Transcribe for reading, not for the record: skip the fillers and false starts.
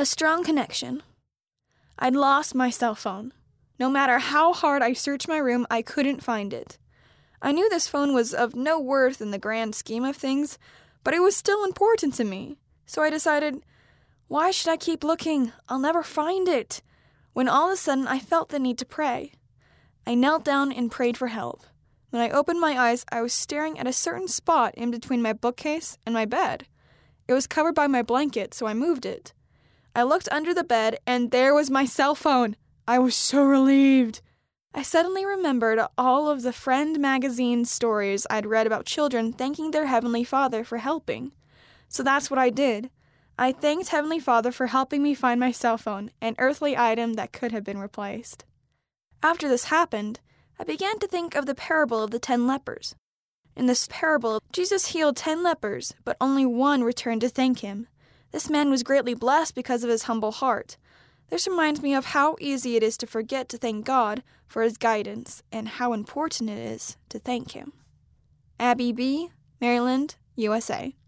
A strong connection. I'd lost my cell phone. No matter how hard I searched my room, I couldn't find it. I knew this phone was of no worth in the grand scheme of things, but it was still important to me. So I decided, why should I keep looking? I'll never find it. When all of a sudden I felt the need to pray. I knelt down and prayed for help. When I opened my eyes, I was staring at a certain spot in between my bookcase and my bed. It was covered by my blanket, so I moved it. I looked under the bed, and there was my cell phone. I was so relieved. I suddenly remembered all of the Friend magazine stories I'd read about children thanking their Heavenly Father for helping. So that's what I did. I thanked Heavenly Father for helping me find my cell phone, an earthly item that could have been replaced. After this happened, I began to think of the parable of the 10 lepers. In this parable, Jesus healed 10 lepers, but only one returned to thank him. This man was greatly blessed because of his humble heart. This reminds me of how easy it is to forget to thank God for his guidance and how important it is to thank him. Abby B., Maryland, USA.